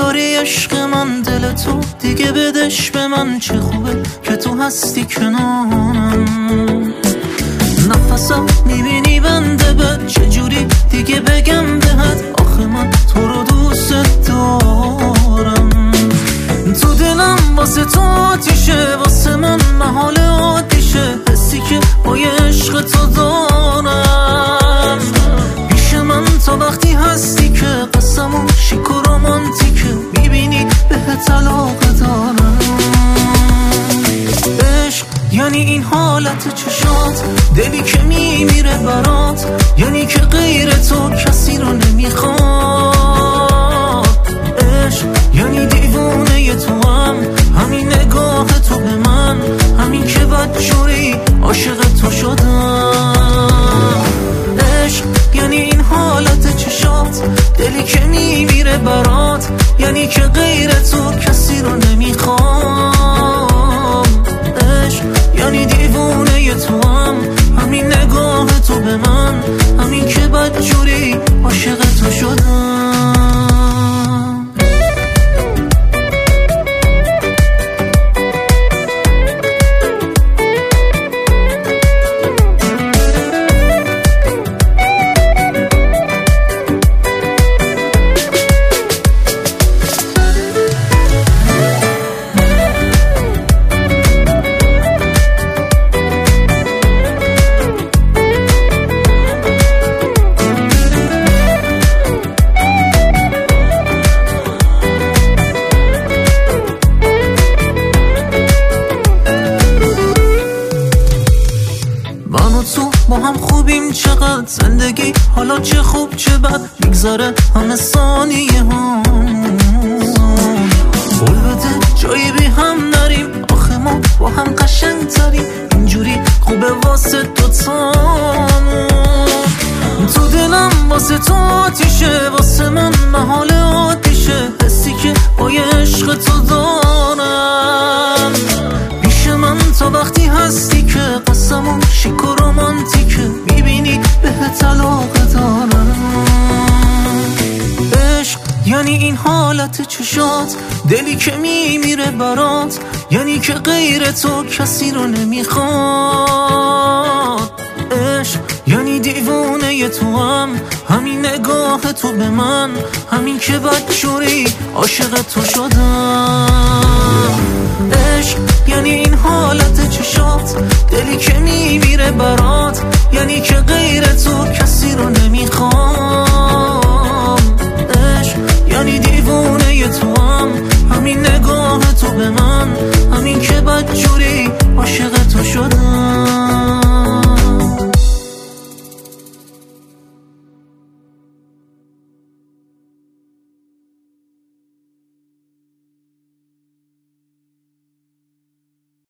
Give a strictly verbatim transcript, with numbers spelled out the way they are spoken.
داری عشق من، دل تو دیگه بدش به من. چه خوبه که تو هستی کنارم، نفسم میبینی بنده بد. چجوری دیگه بگم بهت، آخه من تو رو دوست دارم. تو دلم واسه تو آتیشه، واسه من محال عادیشه. حسی که با عشق تو دارم پیش من تا وقتی هستی که قسمون شیک و رومانتیکه. میبینی بهت علاقه دارم. عشق یعنی این حالت چشات، دلی که میمیره برات. یعنی که غیر تو کسی رو نمیخواد. عشق یعنی دیوونه تو هم، همین نگاه تو به من، همین که بدجوری عاشق تو شدم. عشق یعنی این حالت چشات، دلی که میمیره برات. یعنی که غیر تو کسی رو نمیخوام. عشق یعنی دیوونه تو هم، همین نگاه تو به من، همین که بدجوری عاشق تو شدم. ما هم خوبیم چقدر، زندگی حالا چه خوب چه بد. میگذاره همه ثانیه هم، قول بده جایی بی هم نریم. آخه ما با هم قشنگ تریم، اینجوری خوبه واسه دوتامون. تو دلم واسه تو آتیشه، واسه من محال عادیشه. حسی که با عشق تو دارم پیش من تا وقتی هستی که قسمون شیک و رومانتیکه. میبینی بهت علاقه دارم. عشق یعنی این حالت چشات، دلی که میمیره برات. یعنی که غیر تو کسی رو نمیخواد. عشق یعنی دیوونه تو هم، همین نگاه تو به من، همین که بدجوری عاشق تو شدم. عشق یعنی این حالت چشات، دلی که میمیره برات. یعنی که غیر تو کسی رو نمیخواد.